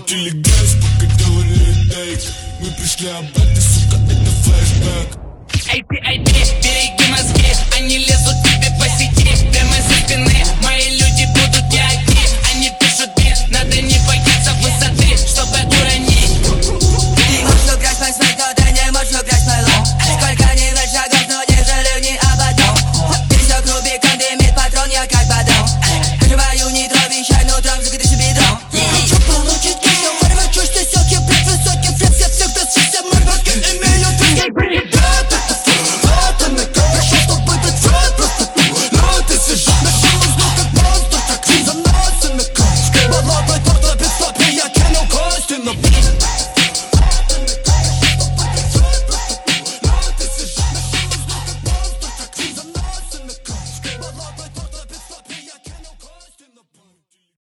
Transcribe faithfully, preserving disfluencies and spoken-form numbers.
крутили газ, пока говорили тейк. Мы пришли обратно, сука, это флешбэк. Эй ты, эй ты, береги мозги, они лезут